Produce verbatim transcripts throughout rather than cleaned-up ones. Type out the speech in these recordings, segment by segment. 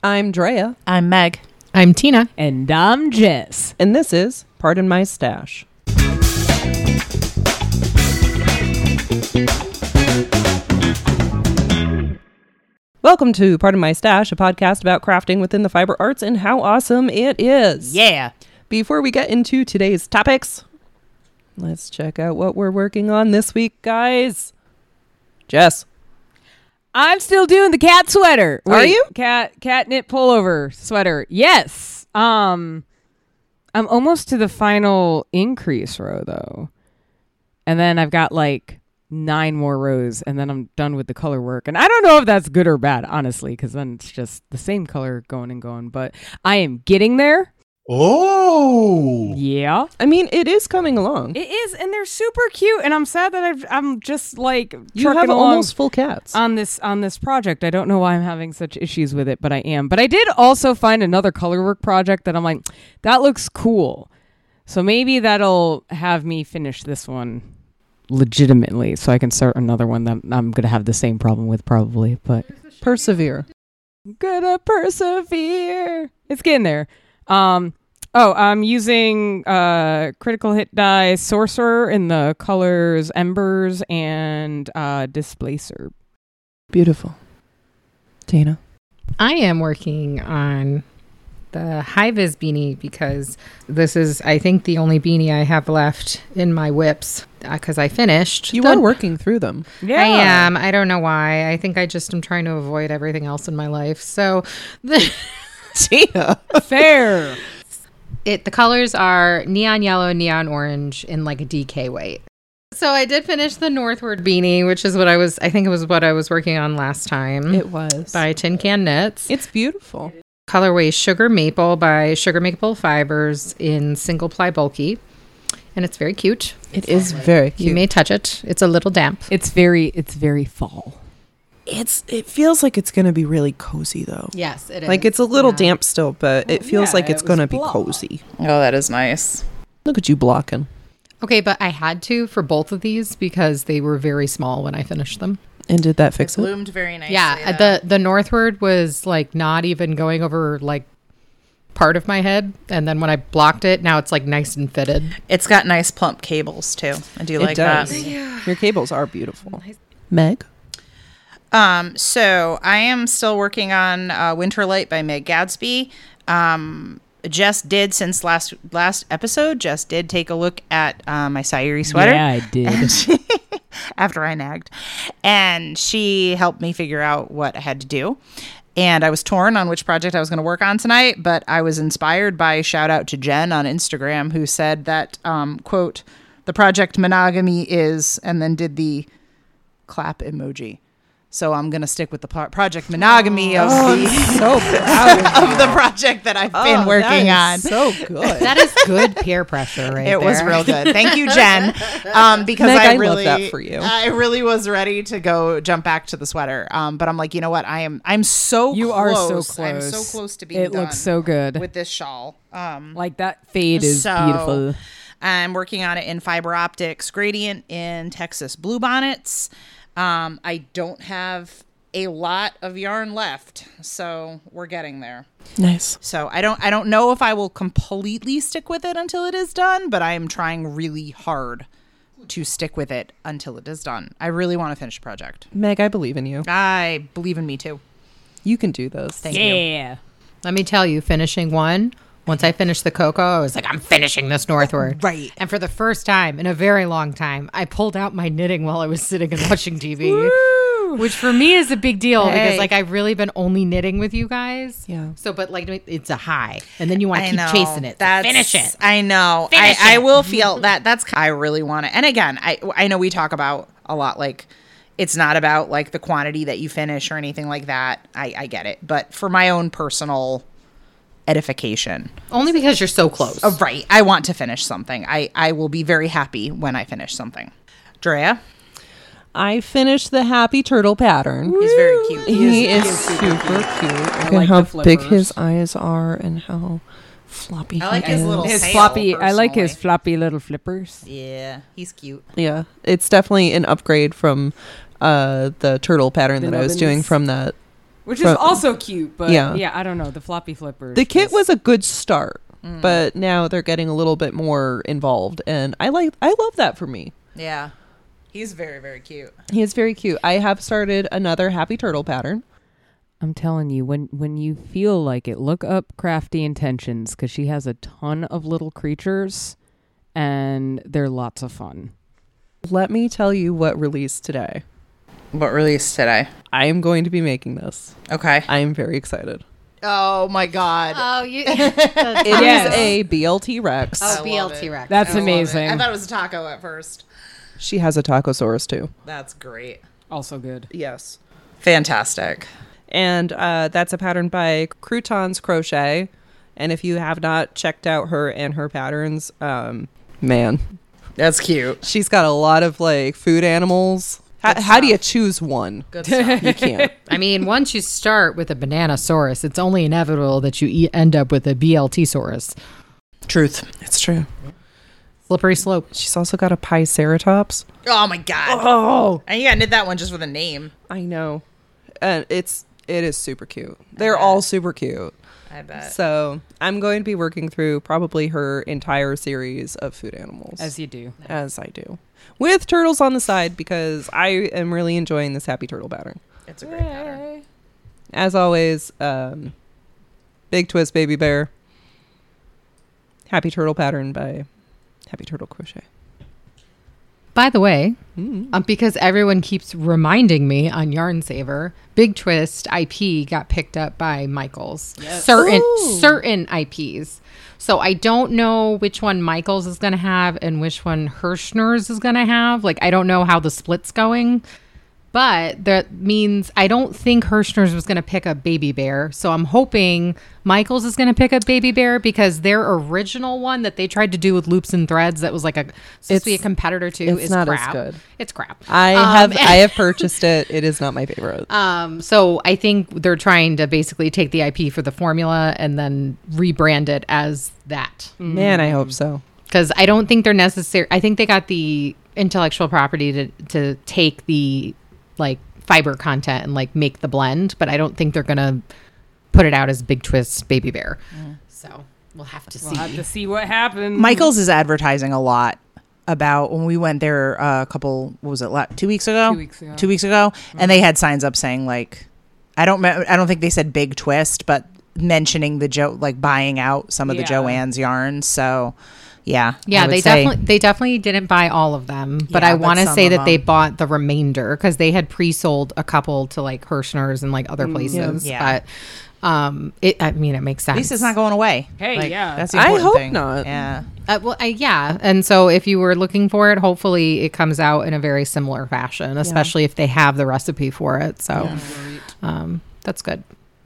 I'm Drea. I'm Meg. I'm Tina. And I'm Jess. And this is Pardon My Stash. Welcome to Pardon My Stash, a podcast about crafting within the fiber arts and how awesome it is. Yeah. Before we get into today's topics, let's check out what we're working on this week, guys. Jess. I'm still doing the cat sweater. Wait, Are you? Cat cat knit pullover sweater. Yes. Um I'm almost to the final increase row though. And then I've got like nine more rows and then I'm done with the color work. And I don't know if that's good or bad, honestly, because then it's just the same color going and going. But I am getting there. Oh. Yeah. I mean, it is coming along. It is, and they're super cute. And I'm sad that I've, I'm just like You trucking have along almost full cats. on this on this project. I don't know why I'm having such issues with it, but I am. But I did also find another color work project that I'm like, that looks cool. So maybe that'll have me finish this one legitimately, so I can start another one that I'm gonna have the same problem with probably. But Persevere. gonna persevere. It's getting there. Um. Oh, I'm using uh, Critical Hit Die Sorcerer in the colors Embers and uh, Displacer. Beautiful. Tina. I am working on the high-vis beanie because this is, I think, the only beanie I have left in my whips because I finished. You the, are working through them. Yeah, I am. I don't know why. I think I just am trying to avoid everything else in my life. So the Tina. Fair. It the colors are neon yellow, neon orange, in like a D K weight. So I did finish the Northward beanie, which is what I was, I think it was what I was working on last time. It was. By Tin Can Knits. It's beautiful. Colorway Sugar Maple by Sugar Maple Fibers in single ply bulky. And it's very cute. It is very cute. You may touch it. It's a little damp. It's very, it's very fall. It's it feels like it's gonna be really cozy though. Yes, it is. Like it's a little Yeah. damp still, but it feels yeah, like it's it was gonna be blah. cozy. Oh, that is nice. Look at you blocking. Okay, but I had to for both of these because they were very small when I finished them. And did that fix It it? bloomed very nicely. Yeah, though. the the Northward was like not even going over like part of my head, and then when I blocked it, now it's like nice and fitted. It's got nice plump cables too. I do It like does. that. Your cables are beautiful. Meg? Um, so I am still working on uh, Winterlight by Meg Gadsby. Um, Jess did since last last episode. Jess did take a look at uh, my Sayuri sweater. Yeah, I did. After I nagged, and she helped me figure out what I had to do. And I was torn on which project I was going to work on tonight, but I was inspired by a shout out to Jen on Instagram, who said that, um, quote, the project monogamy is, and then did the clap emoji. So I'm going to stick with the pro- project monogamy of, Oh, the, I'm so proud of the project that I've been Oh, working that on. is so good. That is good peer pressure, right It there. was real good. Thank you, Jen. Um, because Meg, I I love really, that for you. I really was ready to go jump back to the sweater. Um, but I'm like, you know what? I am. I'm so. You close. are so close. I'm so close to being It done looks so good. with this shawl. Um, Like that fade is so beautiful. I'm working on it in Fiber Optics Gradient in Texas Bluebonnets. Um, I don't have a lot of yarn left, so we're getting there. Nice. So I don't I don't know if I will completely stick with it until it is done, but I am trying really hard to stick with it until it is done. I really want to finish the project. Meg, I believe in you. I believe in me too. You can do this. Thank you. Yeah. Let me tell you, finishing one, once I finished the cocoa, I was like, I'm finishing this Northward. Right. And for the first time in a very long time, I pulled out my knitting while I was sitting and watching T V. Which for me is a big deal Hey. because like I've really been only knitting with you guys. Yeah. So, but like it's a high, and then you want to I keep know. chasing it. So That's, finish it. I know. Finish I, I it. will feel that. That's I really want it. And again, I I know we talk about a lot like it's not about like the quantity that you finish or anything like that. I, I get it. But for my own personal edification. Only because you're so close. Oh, right. I want to finish something. I, I will be very happy when I finish something. Drea? I finished the Happy Turtle pattern. He's very cute. He is super cute. Look at like how the big flippers. his eyes are and how floppy I like he his is. little His tail, floppy. I like his personally. floppy little flippers. Yeah, he's cute. Yeah, it's definitely an upgrade from uh, the turtle pattern The that I was doing nubbins. from that which From- is also cute. But Yeah. yeah, I don't know. The floppy flipper. The kit just- was a good start, Mm. but now they're getting a little bit more involved, and I like I love that for me. Yeah. He's very, very cute. He is very cute. I have started another Happy Turtle pattern. I'm telling you, when when you feel like it, look up Crafty Intentions because she has a ton of little creatures, and they're lots of fun. Let me tell you what released today. What released today? I am going to be making this. Okay. I am very excited. Oh my God. Oh, you. It is Yes. a B L T Rex. Oh, I love B L T it. Rex. That's I love it. amazing. I thought it was a taco at first. She has a Tacosaurus too. That's great. Also good. Yes. Fantastic. And uh, that's a pattern by Croutons Crochet. And if you have not checked out her and her patterns, um, man, That's cute. she's got a lot of like food animals. How, Good how do you stuff. choose one? Good stuff. You can't. I mean, once you start with a Bananasaurus, it's only inevitable that you e- end up with a B L T Saurus. Truth. It's true. Slippery slope. She's also got a Piceratops. Oh my God. Oh, And you got to knit that one just with a name. I know. And it's it is super cute. They're all super cute. I bet. So I'm going to be working through probably her entire series of food animals. As you do. as I do. With turtles on the side because I am really enjoying this Happy Turtle pattern. It's a great pattern. As always, um, Big Twist Baby Bear. Happy Turtle pattern by Happy Turtle Crochet. By the way, Mm. um, because everyone keeps reminding me on Yarn Saver, Big Twist I P got picked up by Michaels. Certain Ooh. certain I Ps. So I don't know which one Michaels is going to have and which one Hirschner's is going to have. Like, I don't know how the split's going. But that means I don't think Hirschner's was going to pick up Baby Bear. So I'm hoping Michaels is going to pick up Baby Bear because their original one that they tried to do with loops and threads that was like a supposed to be a It's- competitor to it's is not as crap. good. It's crap. I Um, have I have purchased it. It is not my favorite. Um, so I think they're trying to basically take the I P for the formula and then rebrand it as that. Man, I hope so. Because I don't think they're necessary. I think they got the intellectual property to to take the like fiber content and like make the blend, but I don't think they're gonna put it out as Big Twist Baby Bear. So we'll have to We'll see. have to see what happens. Michaels is advertising a lot about when we went there uh, a couple, what was it, la- two weeks ago? Two weeks ago. Two weeks ago. And they had signs up saying like, I don't, me- I don't think they said Big Twist, but mentioning the Jo, like buying out some of the Yeah. Joanne's yarns. So yeah. Yeah, I would they say- definitely they definitely didn't buy all of them, but Yeah, I but want to some say of that they them. bought the remainder because they had pre-sold a couple to like Hirschner's and like other places. Yeah. But um, it I mean it makes sense. At least it's not going away. Hey, yeah. That's the I important hope thing. not. Yeah. Uh, well, I, yeah, and so if you were looking for it, hopefully it comes out in a very similar fashion, especially if they have the recipe for it. So um, that's good.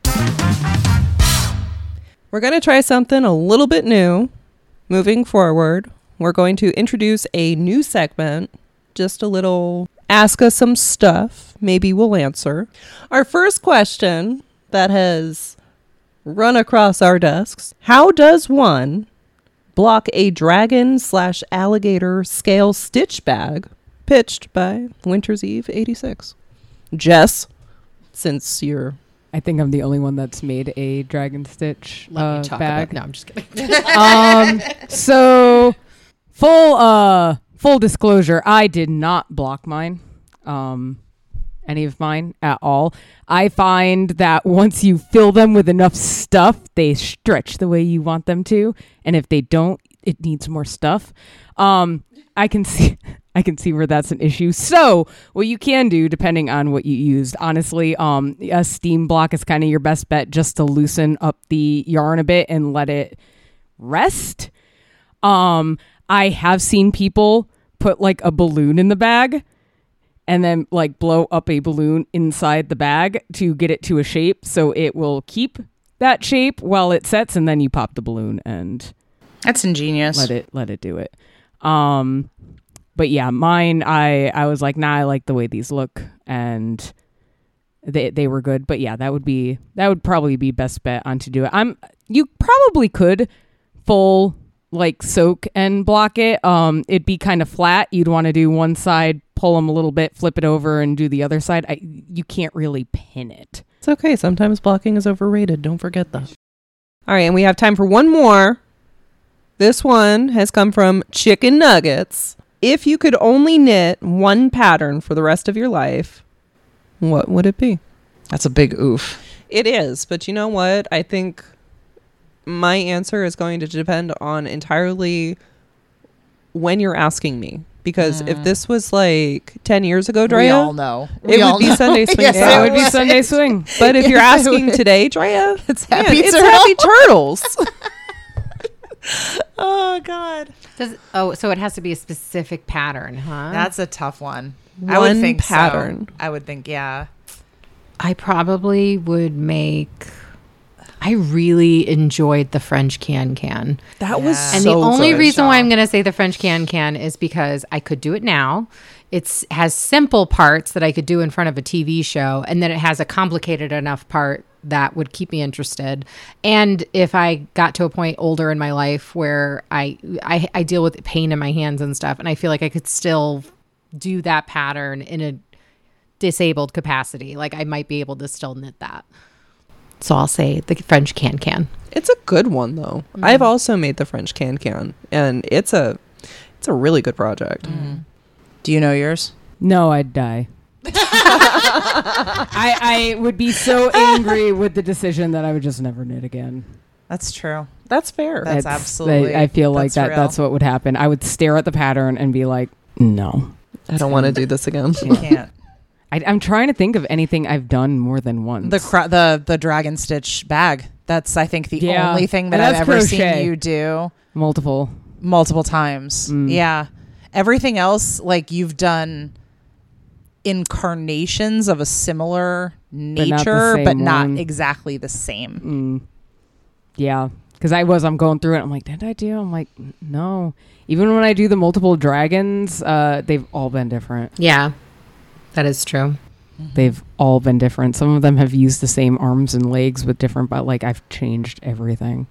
We're going to try something a little bit new. Moving forward, we're going to introduce a new segment, just a little ask us some stuff. Maybe we'll answer. Our first question that has run across our desks. How does one block a dragon slash alligator scale stitch bag pitched by Winter's Eve eighty-six? Jess, since you're I think I'm the only one that's made a Dragon Stitch Let uh, me talk bag. about. No, I'm just kidding. um, so full uh full disclosure, I did not block mine. Um, any of mine at all. I find that once you fill them with enough stuff, they stretch the way you want them to, and if they don't, it needs more stuff. Um, I can see I can see where that's an issue. So what you can do, depending on what you used, honestly, um, a steam block is kind of your best bet just to loosen up the yarn a bit and let it rest. Um, I have seen people put like a balloon in the bag and then like blow up a balloon inside the bag to get it to a shape so it will keep that shape while it sets, and then you pop the balloon and That's ingenious. let it let it do it. Um, but yeah, mine, I I was like, nah, I like the way these look, and they they were good. But yeah, that would be that would probably be best bet on to do it. I'm you probably could full like soak and block it. Um, it'd be kind of flat. You'd want to do one side, pull them a little bit, flip it over, and do the other side. I you can't really pin it. It's okay. Sometimes blocking is overrated. Don't forget that. All right, and we have time for one more. This one has come from Chicken Nuggets. If you could only knit one pattern for the rest of your life, what would it be? That's a big oof. It is, but you know what? I think my answer is going to depend on entirely when you're asking me. Because mm. if this was like ten years ago, Drea, we all know. We it all would be know. Sunday Swing. Yes, Yeah, it would be Sunday Swing. But if you're Yes, it asking would. today, Drea, It's man, Happy it's Turtle. Happy Turtles. Oh, God. Does, oh, so it has to be a specific pattern, huh? That's a tough one. I would One think pattern. So. I would think, yeah. I probably would make. I really enjoyed the French can can. That was Yeah. And so the only good. reason why Shaw. I'm going to say the French can can is because I could do it now. It's has simple parts that I could do in front of a T V show, and then it has a complicated enough part that would keep me interested. And if I got to a point older in my life where I, I I deal with pain in my hands and stuff, and I feel like I could still do that pattern in a disabled capacity, like I might be able to still knit that. So I'll say the French can can. It's a good one though. Mm. I've also made the French can can, and it's a it's a really good project. Mm. Do you know yours? No, I'd die. I I would be so angry with the decision that I would just never knit again. That's true. That's fair. That's It's- absolutely- I, I feel like that's that. real. That's what would happen. I would stare at the pattern and be like, no. I don't want to do this again. You can't. I, I'm trying to think of anything I've done more than once. The cro- the the dragon stitch bag. That's I think the Yeah. only thing that And I've that's ever crochet. seen you do Multiple. multiple times. Mm. Yeah. Everything else, like you've done incarnations of a similar not the nature, but not, same one. exactly the same. Mm. Yeah. Because I was, I'm going through it. I'm like, did I do? I'm like, "N- no. Even when I do the multiple dragons, uh, they've all been different. Yeah, that is true. They've all been different. Some of them have used the same arms and legs with different, but like I've changed everything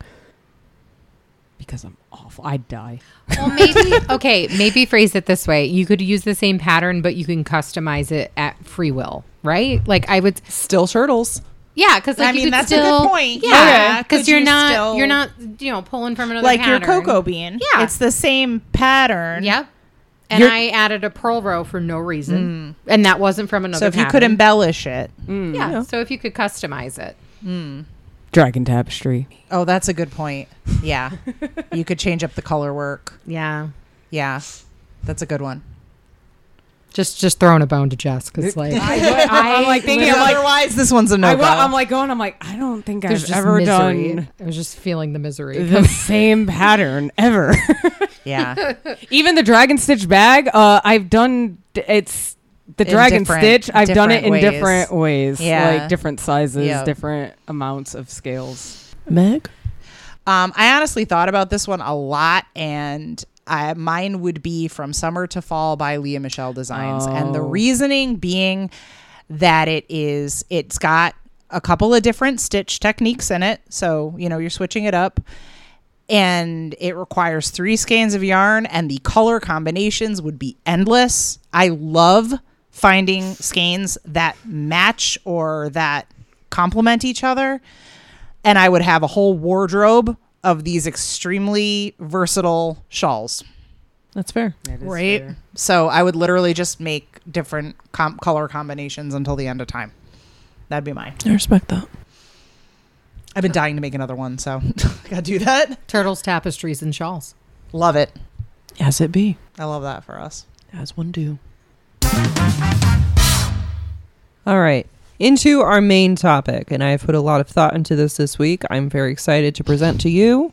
because I'm awful. I'd die. Well, maybe okay. Maybe phrase it this way: you could use the same pattern, but you can customize it at free will, right? Like I would, Still turtles. yeah, because like I you mean, could that's a good still, point. Yeah, Yeah. because Could you're you not, still- you're not, you know, pulling from another Like your pattern. cocoa bean. Yeah. It's the same pattern. Yep. And You're- I added a pearl row for no reason, and that wasn't from another. So if you could pattern. embellish it. Mm. yeah. Yeah. So if you could customize it, Dragon tapestry. Oh, that's a good point. Yeah. You could change up the color work. yeah. Yeah. That's a good one. Just just throwing a bone to Jess because like I, am like thinking, I'm like, Otherwise, this one's a no I, go. am like going, I'm like, I don't think there's I've just ever misery. done I was just feeling the misery. the same pattern ever. Yeah. Even the dragon stitch bag, uh, I've done. It's the In dragon different- stitch. I've done it in different ways. different ways, Yeah. like different sizes, Yep. different amounts of scales. Meg? Um, I honestly thought about this one a lot, and I, mine would be From Summer to Fall by Leah Michelle Designs. And the Oh. reasoning being that it is, it's got a couple of different stitch techniques in it. So, you know, you're switching it up. And it requires three skeins of yarn, and the color combinations would be endless. I love finding skeins that match or that complement each other. And I would have a whole wardrobe of these extremely versatile shawls. That's fair. Right. So I would literally just make different com- color combinations until the end of time. That'd be mine. I respect that. I've been dying to make another one, so gotta do that. Turtles, tapestries, and shawls. Love it. As it be. I love that for us. As one do. All right. Into our main topic, and I've put a lot of thought into this this week. I'm very excited to present to you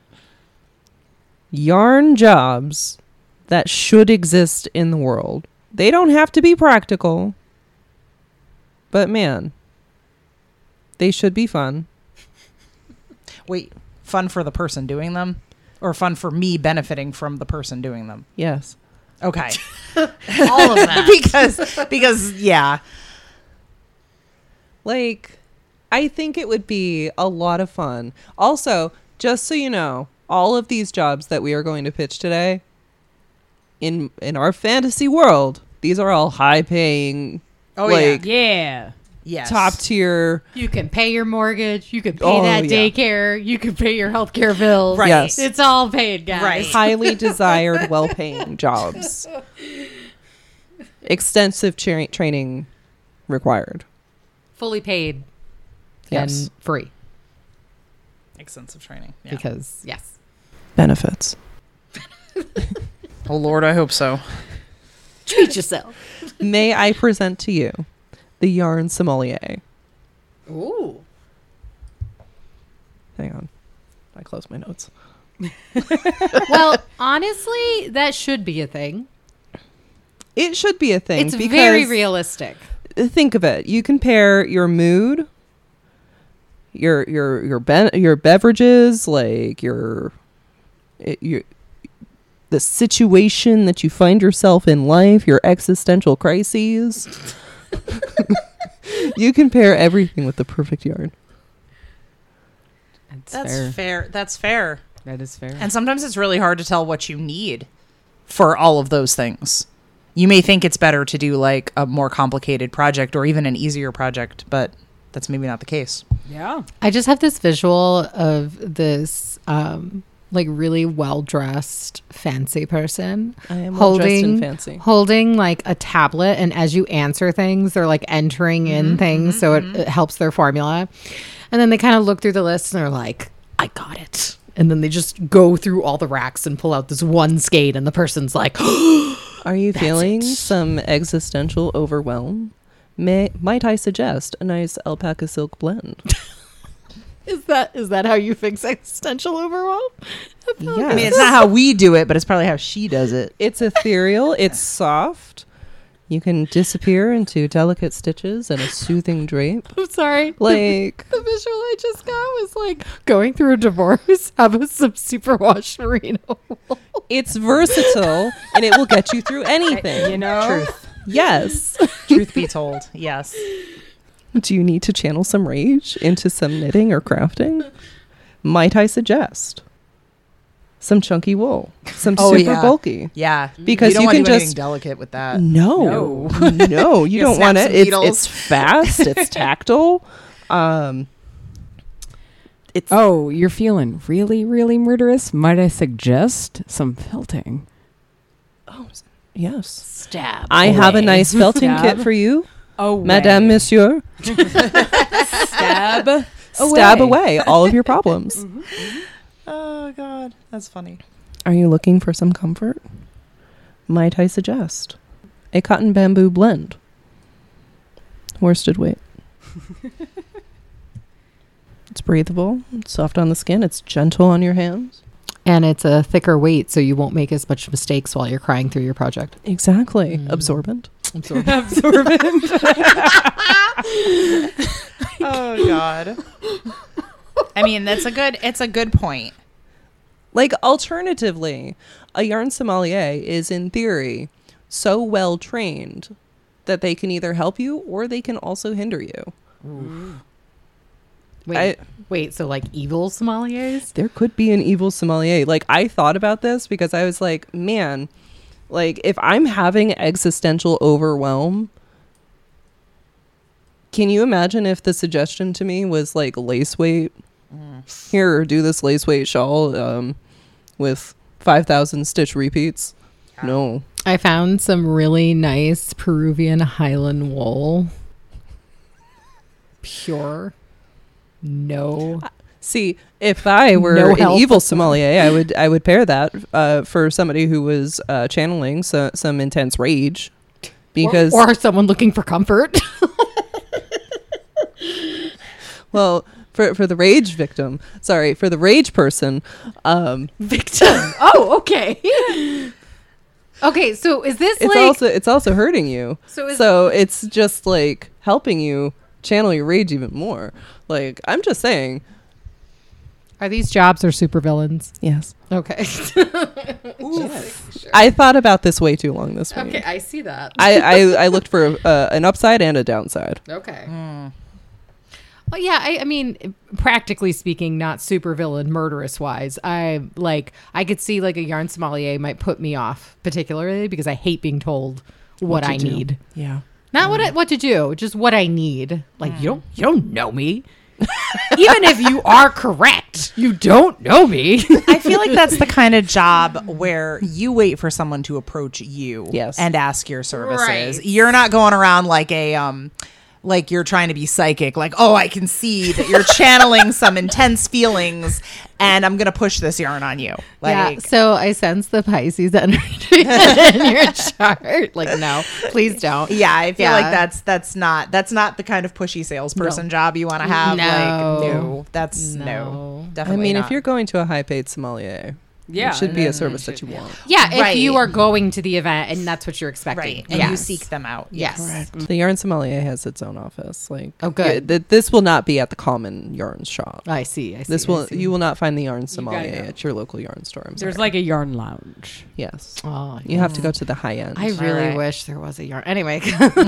yarn jobs that should exist in the world. They don't have to be practical, but man, they should be fun. Wait, fun for the person doing them, or fun for me benefiting from the person doing them? Yes. Okay. All of that. because because yeah. Like, I think it would be a lot of fun. Also, just so you know, all of these jobs that we are going to pitch today, in in our fantasy world, these are all high paying. Oh like, Yeah. Yes. top tier. You can pay your mortgage. You can pay Oh, that yeah. daycare. You can pay your healthcare bills. Right. Yes. It's all paid, guys. Right. Highly desired, well-paying jobs. Extensive tra- training required. Fully paid Yes. and free. Extensive training. Yeah. Because, yes. Benefits. Oh, Lord, I hope so. Treat yourself. May I present to you the yarn sommelier? Ooh. Hang on. I closed my notes. Well, honestly, that should be a thing. It should be a thing. It's because very realistic. Think of it. You can pair your mood, your your your ben- your beverages, like your it, your the situation that you find yourself in life, your existential crises. You can pair everything with the perfect yarn. That's, That's fair. fair. That's fair. That is fair. And sometimes it's really hard to tell what you need for all of those things. You may think it's better to do like a more complicated project or even an easier project, but that's maybe not the case. yeah. I just have this visual of this um like really well dressed fancy person I am well dressed and holding fancy. holding like a tablet, and as you answer things they're like entering in things so it, it helps their formula, and then they kind of look through the list and they're like, I got it, and then they just go through all the racks and pull out this one skate, and the person's like, Are you That's feeling it. some existential overwhelm? May might I suggest a nice alpaca silk blend? is that is that how you fix existential overwhelm? Yeah. I mean, it's not how we do it, but it's probably how she does it. It's ethereal. It's soft. You can disappear into delicate stitches and a soothing drape. I'm sorry. Like, The visual I just got was like going through a divorce, have a, some superwash merino wool. it's versatile and it will get you through anything. You know? Truth. Yes. Truth be told, yes. Do you need to channel some rage into some knitting or crafting? Might I suggest some chunky wool, some Oh, super yeah. bulky? Yeah, Because you, don't you want can to do anything just- delicate with that. No, no, you You don't snap want it. some It's, needles. it's fast. It's tactile. Um, it's Oh, you're feeling really, really murderous? Might I suggest some felting? oh, yes. Stab. I have a nice felting Stab. kit for you, Oh, Madame, Monsieur. Stab. Stab away all of your problems. Oh God, that's funny. Are you looking for some comfort? Might I suggest a cotton bamboo blend? Worsted weight. It's breathable. It's soft on the skin. It's gentle on your hands. And it's a thicker weight, so you won't make as much mistakes while you're crying through your project. Exactly. Mm. Absorbent. Absorbent. Oh God. I mean, that's a good. It's a good point. Like, alternatively, a yarn sommelier is, in theory, so well trained that they can either help you or they can also hinder you. Wait, I- wait. So like evil sommeliers? There could be an evil sommelier. Like, I thought about this because I was like, man, like, if I'm having existential overwhelm, can you imagine if the suggestion to me was like lace weight? Here, do this lace weight shawl um, with five thousand stitch repeats. No. I found some really nice Peruvian Highland wool. Pure. No. See, if I were No an help. evil sommelier, I would I would pair that uh, for somebody who was uh, channeling so, some intense rage, because or, or someone looking for comfort. well, for for the rage victim, sorry, for the rage person, um, Victim. Oh, okay. Okay, so is this it's like also it's also hurting you. so is So it's just like helping you channel your rage even more. Like, I'm just saying, are these jobs or supervillains? yes. Okay. I thought about this way too long this week. Okay, I see that. I, I I looked for uh, an upside and a downside. Okay. Mm. Well, yeah, I, I mean, practically speaking, not super villain murderous wise. I like, I could see like a yarn sommelier might put me off, particularly because I hate being told what, to I do. need. Yeah. Not what I, what to do, just what I need. Like you don't you don't know me. Even if you are correct, you don't know me. I feel like that's the kind of job where you wait for someone to approach you Yes. and ask your services. Right. You're not going around like a um like you're trying to be psychic, like, oh, I can see that you're channeling some intense feelings and I'm gonna push this yarn on you. Yeah, Like so I sense the Pisces energy in your chart. Like, no, please don't. yeah, I feel Yeah. like that's that's not that's not the kind of pushy salesperson No. job you want to have. No. Like, no, that's no, No. I definitely. mean, not. if you're going to a high paid sommelier, Yeah, it should be and a then service it that should- you want. Yeah, if Right. you are going to the event and that's what you're expecting. right, and yes. you seek them out. Yes. The yarn sommelier has its own office. Like, Oh, good. yeah, th- this will not be at the common yarn shop. I see. I see. This I will see. you will not find the yarn gotta sommelier go. at your local yarn store. I'm There's sorry. like a yarn lounge. yes, Oh, you have to go to the high end. I really right. wish there was a yarn. Anyway,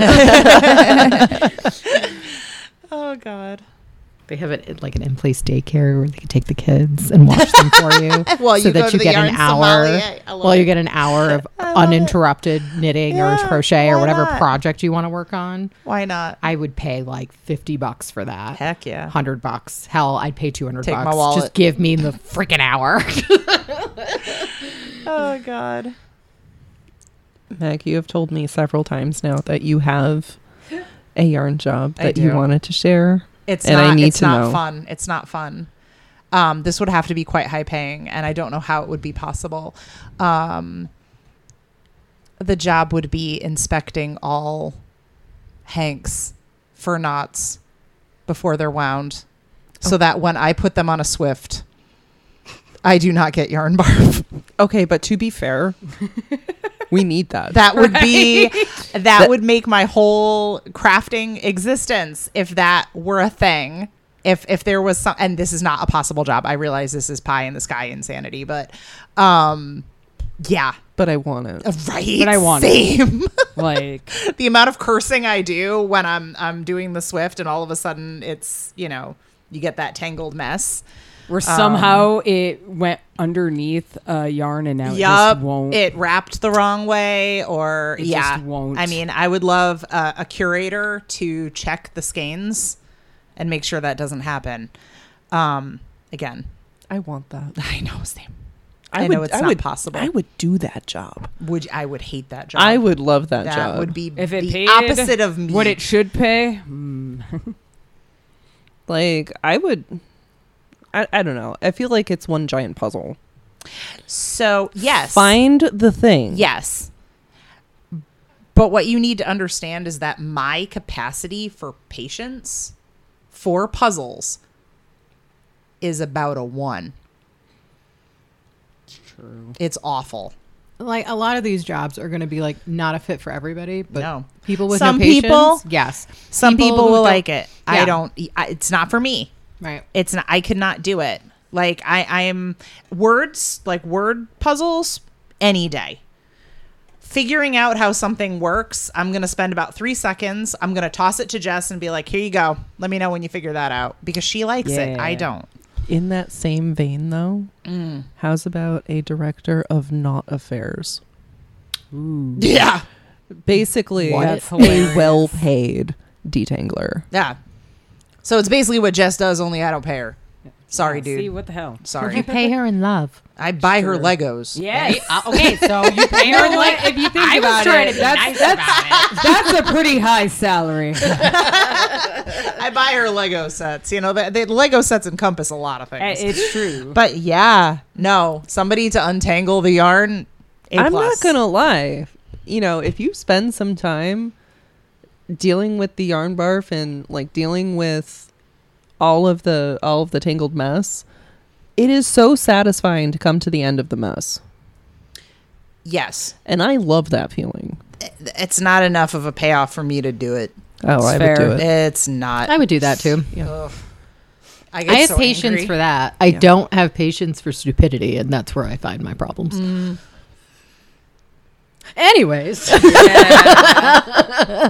Oh God. they have it like an in-place daycare where they can take the kids and watch them for you, Well, so you go that to you the get an yarn hour. sommelier. I love Well, you it. get an hour of I love it. uninterrupted knitting or Yeah, crochet or why whatever not? project you want to work on. Why not? I would pay like fifty bucks for that. Heck yeah. Hundred bucks. Hell, I'd pay two hundred Take my bucks. wallet. Just give me the freaking hour. Oh God. Meg, you have told me several times now that you have a yarn job I that you do. wanted to share. It's And not. I need it's to not know. fun. It's not fun. Um, this would have to be quite high paying, and I don't know how it would be possible. Um, the job would be inspecting all hanks for knots before they're wound, so that when I put them on a Swift, I do not get yarn barf. Okay, but to be fair, we need that. That would be that would make my whole crafting existence if that were a thing. If if there was some, and this is not a possible job. I realize this is pie in the sky insanity, but um yeah, but I want it. right. But I want it. same. Like, The amount of cursing I do when I'm I'm doing the Swift, and all of a sudden it's, you know, you get that tangled mess. where somehow it went underneath a yarn and now it Yup, just won't. it wrapped the wrong way, or It yeah, just won't. I mean, I would love a, a curator to check the skeins and make sure that doesn't happen. Um, again, I want that. I know, same. I, I would, know it's I not would, possible. I would do that job. Would I would hate that job. I would love that, That job. would be If it the paid opposite of me. what it should pay. Mm. like I would. I, I don't know. I feel like it's one giant puzzle. So yes, Find the thing. yes. But what you need to understand is that my capacity for patience for puzzles is about a one. True. It's awful. Like a lot of these jobs are going to be like not a fit for everybody, but No. people with Some no patience, people- yes, Some People people, who will don't- like it. I Yeah. don't. I, it's not for me. right. It's not. I could not do it. Like I, I am words like word puzzles any day. Figuring out how something works, I'm gonna spend about three seconds. I'm gonna toss it to Jess and be like, "Here you go. Let me know when you figure that out," because she likes it. I Yeah. don't. In that same vein, though, Mm. how's about a director of knot affairs? Ooh. Yeah. Basically, That's a hilarious. well-paid detangler. Yeah. So it's basically what Jess does, only I don't pay her. Sorry, Yeah, dude. See what the hell? Sorry. You pay her in love. I buy her Sure. Legos. Yes. Uh, okay, so you pay You her know like what? If you think I about was trying it, to be that's- nice that's- about it. That's a pretty high salary. I buy her Lego sets. You know, the, the Lego sets encompass a lot of things. It's true. But yeah, no, somebody to untangle the yarn. A I'm plus. not gonna lie. You know, if you spend some time dealing with the yarn barf and like dealing with all of the all of the tangled mess, it is so satisfying to come to the end of the mess. Yes, And I love that feeling. it's not enough of a payoff for me to do it. Oh, It's I fair. would do it. It's not. I would do that too. Ugh. I, get I have so patience angry. for that. I Yeah. don't have patience for stupidity, and that's where I find my problems. Mm. Anyways,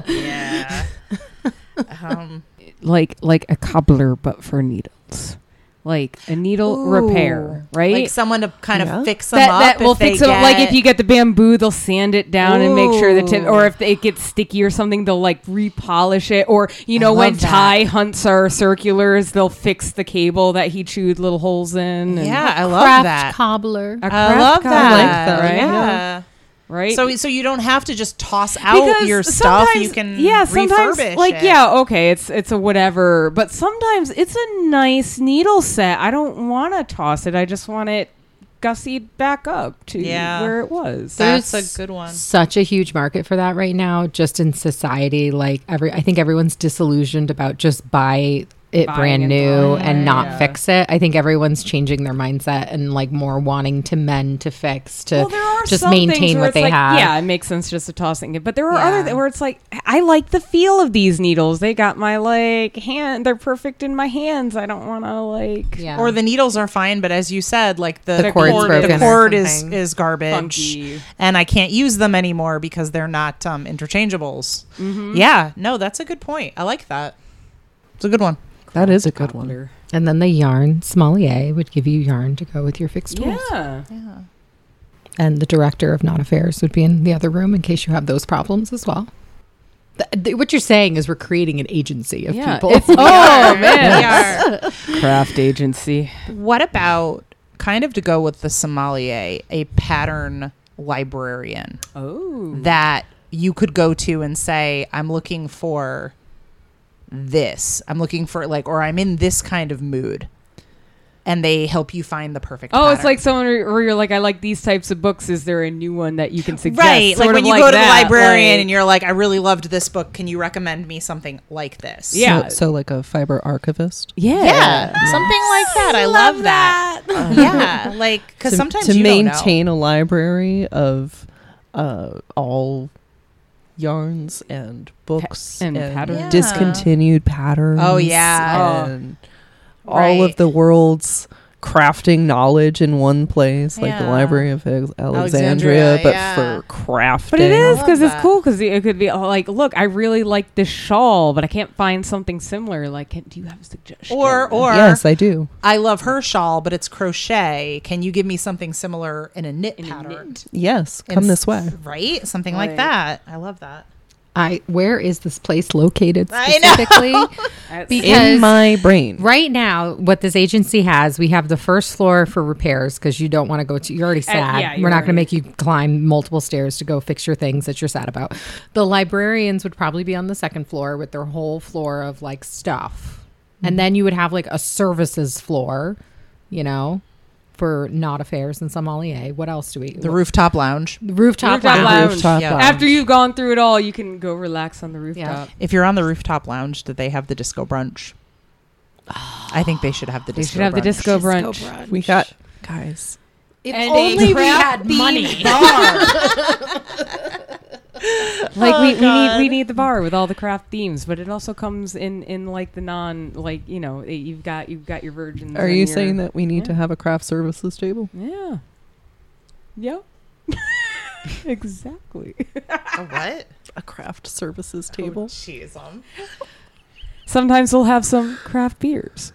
Yeah. um, like like a cobbler, but for needles. like a needle Ooh. repair, right? Like someone to kind Yeah. of fix them that, up. that will if they fix it. get- Like if you get the bamboo, they'll sand it down and make sure the tip, Ooh. or if it gets sticky or something, they'll like repolish it. Or you I know, when love that. tie hunts are circulars, they'll fix the cable that he chewed little holes in. And Yeah, I love Craft that. cobbler. a I craft love cobbler, that. that, right? Yeah. Right. So so you don't have to just toss out Because your stuff. You sometimes- can yeah, sometimes refurbish like it. yeah, okay, it's it's a whatever, but sometimes it's a nice needle set. I don't want to toss it. I just want it gussied back up to Yeah. where it was. That's There's a good one. Such a huge market for that right now, just in society. Like every, I think everyone's disillusioned about just buy it Buying brand and new throwing and away, not yeah. fix it. I think everyone's changing their mindset and like more wanting to mend to fix to Well, there are just some things maintain where what it's they like, have. Yeah, it makes sense just to tossing it. But there are Yeah. other th- where it's like, I like the feel of these needles. They got my like hand. They're perfect in my hands. I don't want to like Yeah. Or the needles are fine, but as you said, like the, The cord's cord, broken the or cord is something. is garbage, funky. and I can't use them anymore because they're not um, interchangeables. Mm-hmm. Yeah, no, that's a good point. I like that. It's a good one. That is a good one. Cobbler. And then the yarn sommelier would give you yarn to go with your fixed tools. Yeah. Yeah. And the director of Not Affairs would be in the other room in case you have those problems as well. Th- th- what you're saying is we're creating an agency of Yeah, people. it's- oh man, We are. craft agency. What about kind of to go with the sommelier, a pattern librarian Oh, that you could go to and say, I'm looking for this. I'm looking for like, or I'm in this kind of mood. And they help you find the perfect oh, pattern. it's like someone where where you're like, I like these types of books. Is there a new one that you can suggest? Right. Sort Like when of you go to that, the librarian like- and you're like, I really loved this book. Can you recommend me something like this? Yeah. So, so like a fiber archivist. yeah, Yeah. Something like that. I love, that. yeah. Like, because to, sometimes to you maintain a library of uh, all yarns and books and and, patterns. Yeah. discontinued patterns. Oh, yeah. and all Right. of the world's crafting knowledge in one place, like the Yeah. Library of Ex- Alexandria, Alexandria, but yeah. for crafting. But it is love because it's that. cool because it could be oh, like, look, I really like this shawl, but I can't find something similar. Like, can, do you have a suggestion? Or, or Yes, I do. I love her shawl, but it's crochet. Can you give me something similar in a knit In a pattern? knit. Yes, In come s- this way. Right? Something like Right. that. I love that. I where is this place located I know. specifically? That's- Because In my brain. right now, what this agency has, we have the first floor for repairs because you don't want to go to. You're already sad. yeah, We're you're not going to already- make you climb multiple stairs to go fix your things that you're sad about. The librarians would probably be on the second floor with their whole floor of like stuff, and then you would have like a services floor, you know, for Not Affairs and sommelier. What else do we? The rooftop lounge. rooftop, Rooftop lounge. lounge. Rooftop Yeah. lounge. After you've gone through it all, you can go relax on the rooftop. If you're on the rooftop lounge, do they have the disco brunch? I think they should have the They disco should have the brunch. disco brunch. We got guys. If And only a we had money. Like Oh, we, we need God. we need the bar with all the craft themes, but it also comes in in like the non like you know it, you've got you've got your virgins. Are and you your- saying that we need to yeah. have a craft services table? Yeah. Yep. Exactly. A what? A craft services table? Jeez, um. Sometimes we'll have some craft beers.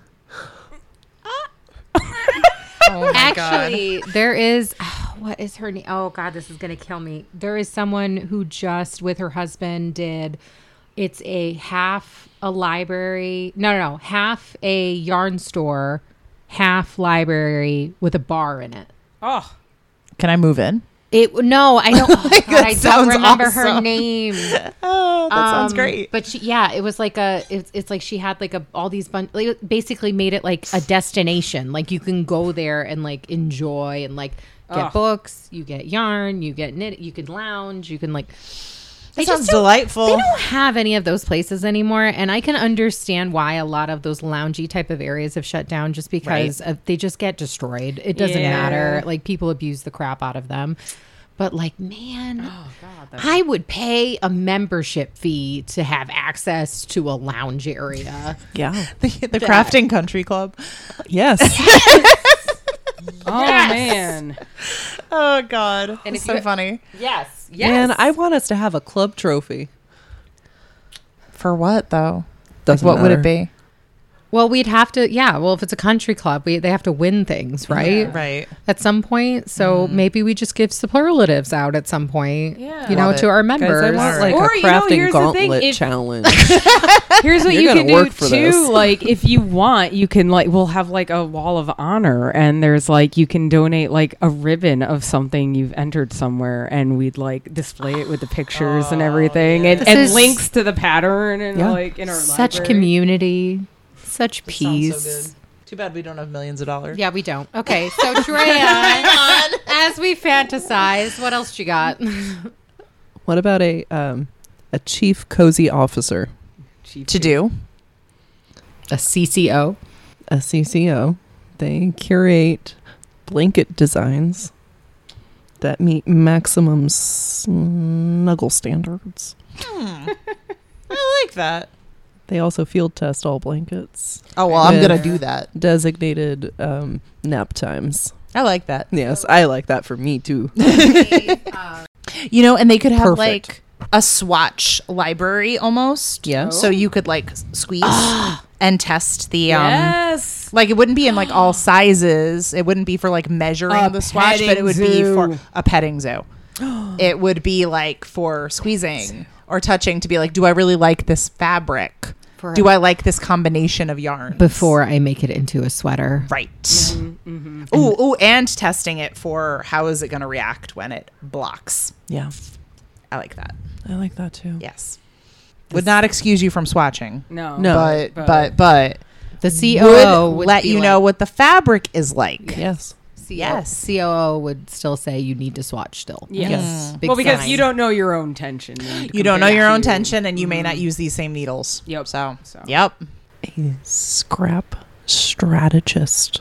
Oh my Actually, there is oh, what is her name? Oh God, this is gonna kill me. There is someone who just with her husband did. It's a half a library. No, no, no. Half a yarn store, half library with a bar in it. Oh. Can I move in? It no, I don't. Oh, God, That I don't sounds remember her awesome. name. Oh, that sounds Um, great. But she, yeah, it was like a. It's, it's like she had like a all these bun- like basically made it like a destination. Like you can go there and like enjoy and like get Ugh. books. You get yarn. You get knit. You can lounge. You can like. That They sounds just don't- delightful. They don't have any of those places anymore, and I can understand why a lot of those loungy type of areas have shut down. Just because of, they just get destroyed. It doesn't Yeah. matter. Like people abuse the crap out of them. But like, man, Oh God. That's I would pay a membership fee to have access to a lounge area. Yeah. the, the crafting country club. Yes. oh Yes. man. Oh God, And it's if so you- funny. Yes, yes. Man, I want us to have a club trophy. For what though? Doesn't what would it matter. be? Well, we'd have to, yeah. Well, if it's a country club, we they have to win things, right? Right. At some point. So maybe we just give superlatives out at some point, Yeah. you know, Love to it. our Guys, members. I want like Or, a you know, crafting here's the thing, gauntlet if- challenge. Here's what You're you gonna can do work for too. this. Like, if you want, you can like we'll have like a wall of honor, and there's like you can donate like a ribbon of something you've entered somewhere, and we'd like display it with the pictures and everything, and, This and is links to the pattern and Yeah. like in our Such library. community, such Sounds peace. so good. Too bad we don't have millions of dollars. Yeah, we don't. Okay, so Drea, as we fantasize, what else you got? What about a um, a chief cozy officer, Chief To do. A C C O. a C C O? They curate blanket designs that meet maximum snuggle standards. Hmm. I like that. They also field test all blankets, Oh, well, I'm With- going to do that. designated um, nap times. I like that. Yes, I like that for me too. You know, and they could have Perfect. like a swatch library almost. Yeah. So you could like s- squeeze and test the um Yes. like it wouldn't be in like all sizes. It wouldn't be for like measuring A the swatch, but petting it would be zoo. for a petting zoo. It would be like for squeezing or touching to be like, do I really like this fabric? For Do I like this combination of yarns? before I make it into a sweater? Right. Mm-hmm. Ooh, ooh, and testing it for how is it going to react when it blocks. Yeah, I like that. I like that too. Yes. Would not excuse you from swatching. No. No. but, but but The C O O would would let be you like- know what the fabric is like. Yes. C- Yes. C O O would still say you need to swatch still. Yes. Yes. Big Well, because sign. you don't know your own tension. You don't know compared your own to- tension, and you may Mm. not use these same needles. Yep. So, So. yep. A scrap strategist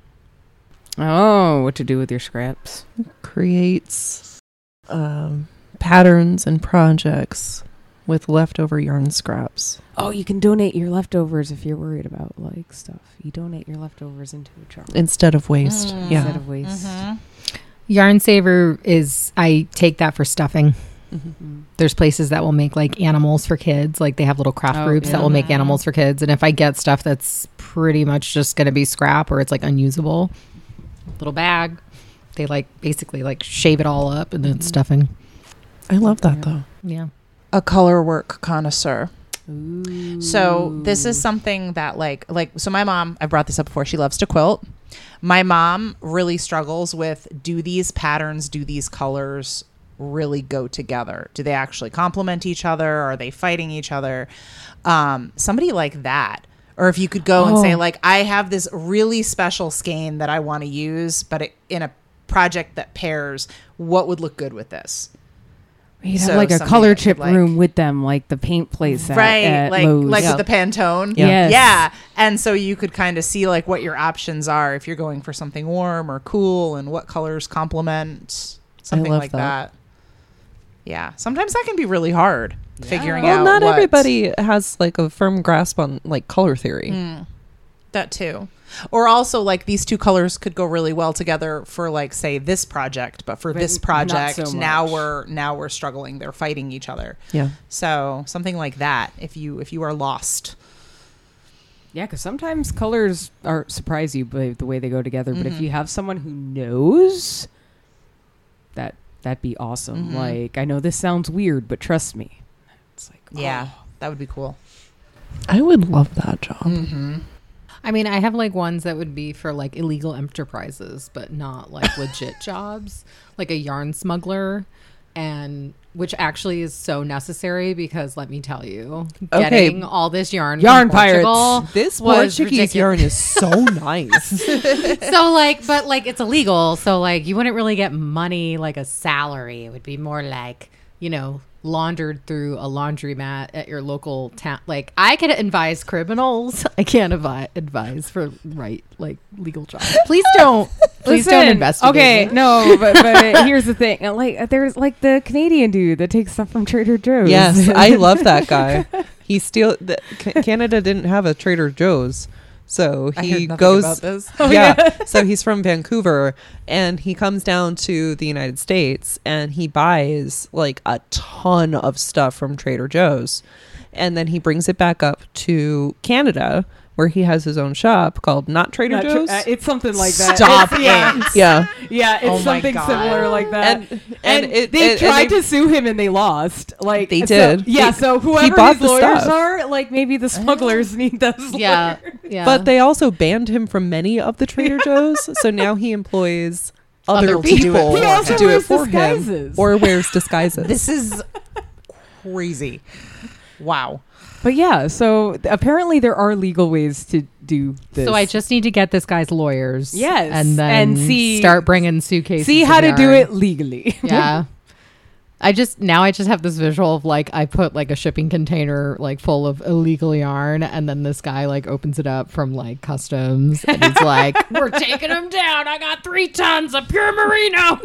Oh, what to do with your scraps? creates um, patterns and projects with leftover yarn scraps. Oh, you can donate your leftovers if you're worried about like stuff. You donate your leftovers into a jar Instead of waste. Mm. Yeah. instead of waste. Mhm. Yarn Saver is, I take that for stuffing. Mm. There's places that will make like animals for kids. Like they have little craft Oh, groups that yeah. will make animals for kids. And if I get stuff that's pretty much just going to be scrap or it's like unusable, little bag, they like basically like shave it all up and then it's stuffing. I love that Yeah. though. Yeah. A color work connoisseur. Ooh. So this is something that like like so my mom, I brought this up before, she loves to quilt. My mom really struggles with, do these patterns, do these colors really go together? Do they actually complement each other? Are they fighting each other? Um, somebody like that. Or if you could go and say Oh. like, I have this really special skein that I want to use, but it, in a project that pairs, what would look good with this? You'd have So like a something color that could, chip like- room with them, like the paint place at, right at like Lowe's. like Yeah. with the Pantone. Yeah. Yes. Yeah. And so you could kind of see like what your options are if you're going for something warm or cool and what colors complement something love like that. that. Yeah. Sometimes that can be really hard figuring Well, out. not what- everybody has like a firm grasp on like color theory. Mm, that too. Or also like these two colors could go really well together for like say this project, but for But this not project so now much. we're now we're struggling. They're fighting each other. Yeah. So something like that if you if you are lost. Yeah, because sometimes colors are surprise you by the way they go together. But if Mhm. you have someone who knows, that that'd be awesome. Mhm. Like, I know this sounds weird, but trust me, it's like Yeah. oh. That would be cool. I would love that job. Mm-hmm. I mean, I have like ones that would be for like illegal enterprises, but not like legit jobs, like a yarn smuggler, and which actually is so necessary because let me tell you, Okay. getting all this yarn, Yarn from pirates. Portugal This was Portuguese ridiculous. yarn is so nice. So like, but like it's illegal, so like you wouldn't really get money like a salary. It would be more like, you know, laundered through a laundromat at your local town. Like I could advise criminals. I can't avi- advise for right like legal jobs. Please don't. Please don't Listen, investigate. Okay, me. no, but, but here's the thing. Like, there's like the Canadian dude that takes stuff from Trader Joe's. Yes, I love that guy. He steal the, Ca- Canada didn't have a Trader Joe's, so I he heard nothing goes. about this. yeah, so he's from Vancouver, and he comes down to the United States, and he buys like a ton of stuff from Trader Joe's, and then he brings it back up to Canada, where he has his own shop called Not Trader Not tr- Joe's. uh, it's something like that. Stop It's- yeah. it. yeah. Yeah, it's Oh my something God. similar like that. And- And, and it- they and- tried and they- to sue him and they lost. Like They so- did. yeah, They- so whoever bought his the lawyers stuff. are, like maybe the smugglers need those Yeah. lawyers. Yeah. But they also banned him from many of the Trader Joe's, so now he employs other Other people. people He to also do it wears for him, disguises. or wears disguises. This is crazy. Wow. But yeah, so th- apparently there are legal ways to do this. So I just need to get this guy's lawyers. Yes, And then and see- start bringing suitcases. see of how to do yarn. it legally. Yeah. I just now I just have this visual of like I put like a shipping container like full of illegal yarn, and then this guy like opens it up from like customs and he's like, "We're taking them down. I got three tons of pure merino."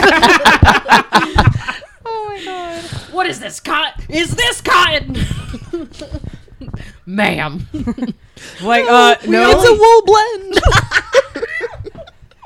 Oh my god! What is this cotton? Is this cotton, ma'am? Like, uh, no. It's a wool blend.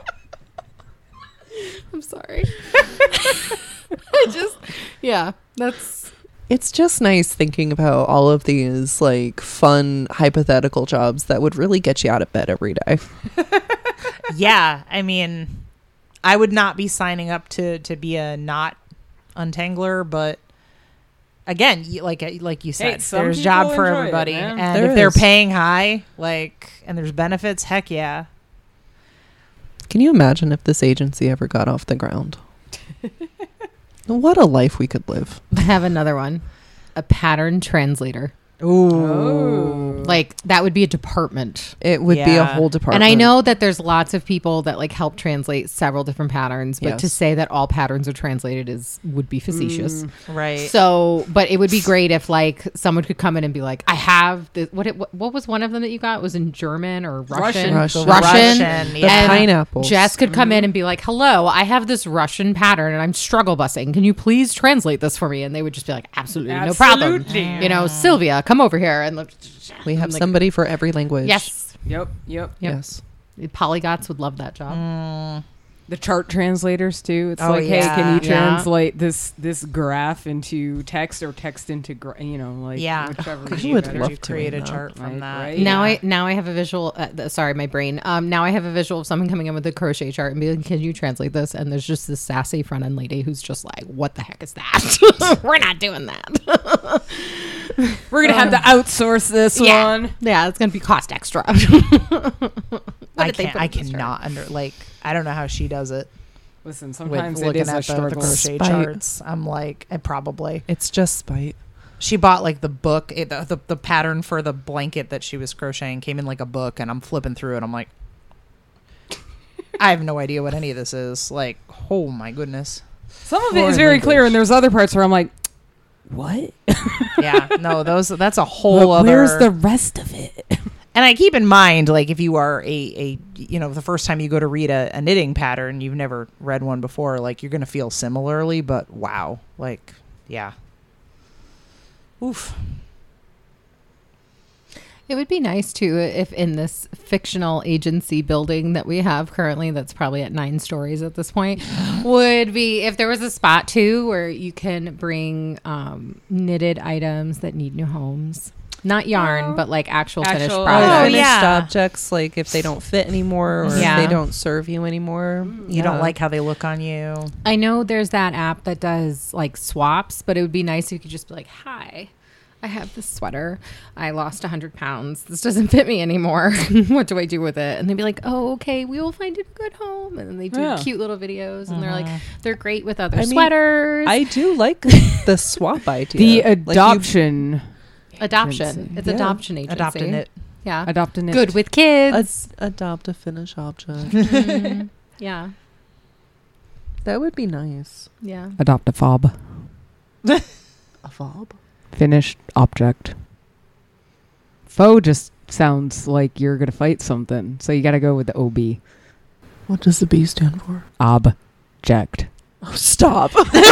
I'm sorry. I just yeah, that's It's just nice thinking about all of these like fun hypothetical jobs that would really get you out of bed every day. Yeah, I mean, I would not be signing up to to be a knot untangler, but again, you, like like you said, some there's people job for enjoy it, everybody, man. and There if they're is. paying high, like, and there's benefits, heck yeah. Can you imagine if this agency ever got off the ground? What a life we could live. I have another one. A pattern translator. Oh. Like that would be a department. It would be a Yeah. whole department. And I know that there's lots of people that like help translate several different patterns, but Yes. to say that all patterns are translated is would be facetious. Right. So, but it would be great if like someone could come in and be like, I have this, what it, what, what was one of them that you got? It was in German or Russian? Russian. Russian. Russian, the yeah. And pineapples. Jess could come in and be like, hello, I have this Russian pattern and I'm struggle busing. Can you please translate this for me? And they would just be like, absolutely, no problem. Absolutely. You know, Sylvia, come over here. And look- we have I'm like, somebody for every language. Yes. Yep, yep. Yep. Yes. Polyglots would love that job. Mm. The chart translators too. It's Oh, like, hey, yeah. can you Yeah. translate this this graph into text or text into gra- you know, like Yeah. whichever. I is would better. love you to create doing a that. chart from Right, that. right. Now Yeah. I now I have a visual. Uh, th- sorry, my brain. Um, now I have a visual of someone coming in with a crochet chart and being, like, "Can you translate this?" And there's just this sassy front end lady who's just like, "What the heck is that? We're not doing that." We're gonna have to outsource this yeah, one. yeah, it's gonna be cost extra. I did they can't. put I in this chart? cannot under like. I don't know how she does it Listen, with sometimes it looking is a at the, the struggle. crochet Spite. charts. I'm like, I probably. It's just spite. She bought like the book, it, the, the the pattern for the blanket that she was crocheting came in like a book, and I'm flipping through it. I'm like, I have no idea what any of this is. Like, oh my goodness. Some of it Foreign is very clear, language. and there's other parts where I'm like, what? Yeah, no, those that's a whole But other. where's the rest of it? And I keep in mind, like, if you are a, a you know, the first time you go to read a, a knitting pattern, you've never read one before, like, you're going to feel similarly, but wow. Like, yeah. Oof. It would be nice too if in this fictional agency building that we have currently, that's probably at nine stories at this point, would be if there was a spot too where you can bring um, knitted items that need new homes. Not yarn, Oh. but like actual, Actual- finished Oh, products. Finished yeah. objects, like if they don't fit anymore or Yeah. if they don't serve you anymore. You don't like how they look on you. I know there's that app that does like swaps, but it would be nice if you could just be like, hi, I have this sweater. I lost one hundred pounds. This doesn't fit me anymore. What do I do with it? And they'd be like, oh, okay, we will find it a good home. And then they do Yeah. cute little videos. And they're like, Uh-huh. they're great with other I mean, sweaters. I do like the swap idea. The Like, you- adoption. adoption. agency. It's Yeah. adoption agency. Adopting it. Yeah. Adopting it. Good with ad- kids. adopt a finished object. Mhm. Yeah. That would be nice. Yeah. Adopt a fob. A fob? Finished object. Foe just sounds like you're gonna fight something, so you gotta go with the O B. What does the B stand for? Object. Oh, stop.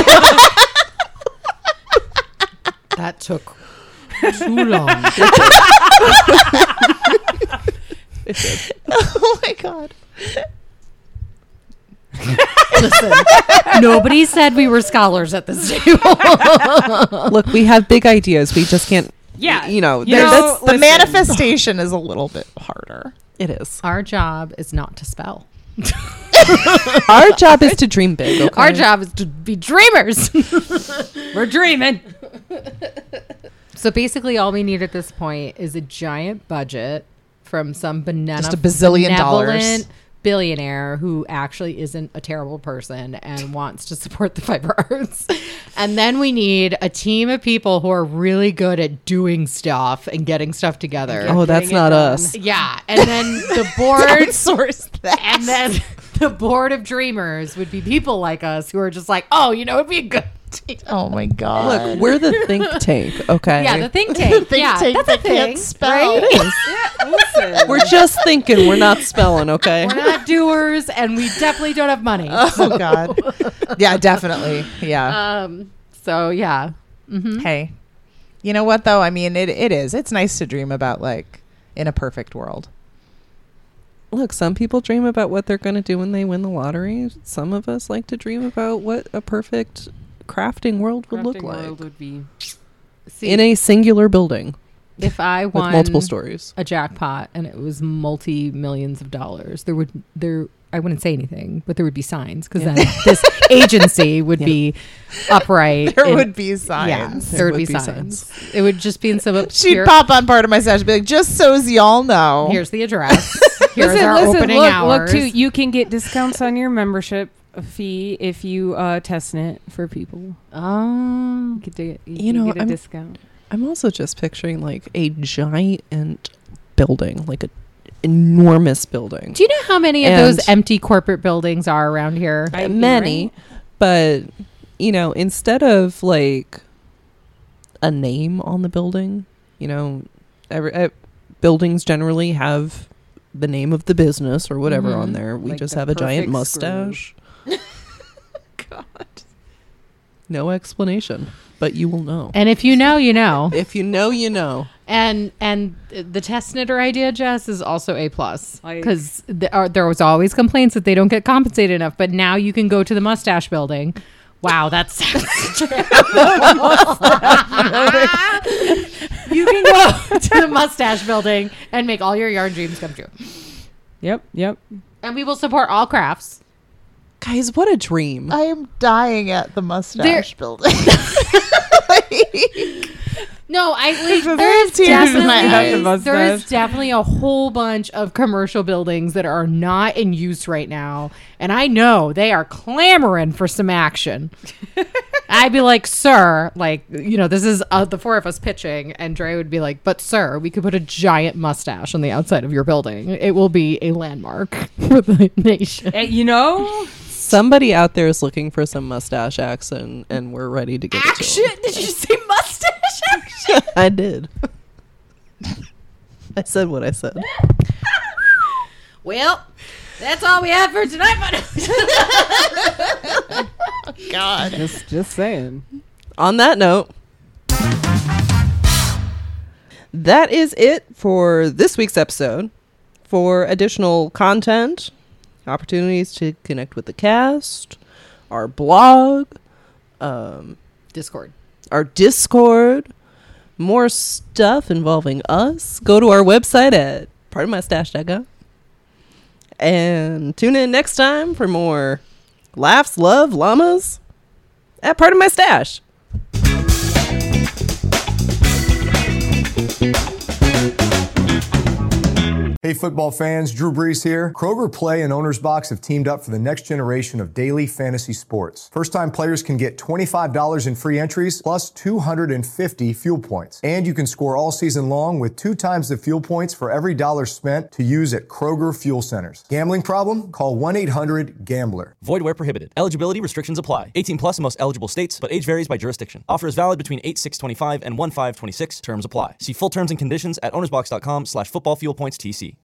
That took too long. Oh my God. Listen, nobody said we were scholars at this table. Look, we have big ideas. We just can't Yeah. You know, You there- know, that's The listen. manifestation is a little bit harder. it is. Our job is not to spell. Our job is to dream big. Okay? Our job is to be dreamers. We're dreaming. So basically, all we need at this point is a giant budget from some banana, Just a bazillion dollars. benevolent billionaire who actually isn't a terrible person and wants to support the fiber arts. And then we need a team of people who are really good at doing stuff and getting stuff together. Oh, that's Getting it not done. us. Yeah, and then the board Source that. and then the board of dreamers would be people like us who are just like, oh, you know, it'd be a good. Oh my god. Look, we're the think tank. Okay. Yeah, the think tank. Think yeah, tank that's that a thing. can't spell. Right? Listen. We're just thinking. We're not spelling. Okay. We're not doers, and we definitely don't have money. Oh god. Yeah, definitely. Yeah. Um. So yeah. Hey. You know what though? I mean, it it is. It's nice to dream about like in a perfect world. Look, some people dream about what they're going to do when they win the lottery. Some of us like to dream about what a perfect crafting world would look Crafting like world would be See, in a singular building if I with won multiple stories. a jackpot and it was multi millions of dollars, there would there. I wouldn't say anything, but there would be signs because Yeah. then this agency would Yeah. be upright. There and- would be signs. Yeah, There there would would be be signs. It would just be in some She'd obscure. pop on part of my session, be like, just so as y'all know. Here's the address. Here's listen, our listen, opening look, hours. look too. You can get discounts on your membership fee if you uh, testnet for people. Oh, You, could do, you, You can know, get a I'm- discount. I'm also just picturing like a giant building, like a enormous building. do you know how many of And- those empty corporate buildings are around here? I- Many, right? but you know, instead of like a name on the building, you know, every, uh, buildings generally have the name of the business or whatever Mhm. on there. We Like just the have a giant perfect screw. mustache. No explanation, but you will know. And if you know, you know. If you know, you know. And and the test knitter idea, Jess, is also A plus I- because there, are- there was always complaints that they don't get compensated enough. But now you can go to the mustache building. Wow, that's you can go to the mustache building and make all your yarn dreams come true. Yep, yep. And we will support all crafts. Guys, what a dream. I am dying at the mustache building. No, I like There's there is tears in my definitely eyes. there is Mustache. definitely a whole bunch of commercial buildings that are not in use right now, and I know they are clamoring for some action. I'd be like, sir, like you know, this is uh, the four of us pitching, and Dre would be like, but sir, we could put a giant mustache on the outside of your building. It will be a landmark for the nation. Eh, you know, Somebody out there is looking for some mustache action, and we're ready to give Action? it Did you say mustache action? to them. I did. I said what I said. Well, that's all we have for tonight, buddy. God. just just saying. On that note, that is it for this week's episode. For additional content, opportunities to connect with the cast, our blog, um, Discord. our Discord, more stuff involving us, go to our website at part of my stash dot com. And tune in next time for more laughs, love, llamas at Part of My Stash. Hey football fans, Drew Brees here. Kroger Play and Owner's Box have teamed up for the next generation of daily fantasy sports. First-time players can get twenty-five dollars in free entries plus two hundred fifty fuel points. And you can score all season long with two times the fuel points for every dollar spent to use at Kroger Fuel Centers. Gambling problem? Call one eight hundred gambler. Void where prohibited. Eligibility restrictions apply. eighteen plus in most eligible states, but age varies by jurisdiction. Offer is valid between eight six twenty-five and one five twenty-six. Terms apply. See full terms and conditions at ownersbox dot com slash football fuel points T C.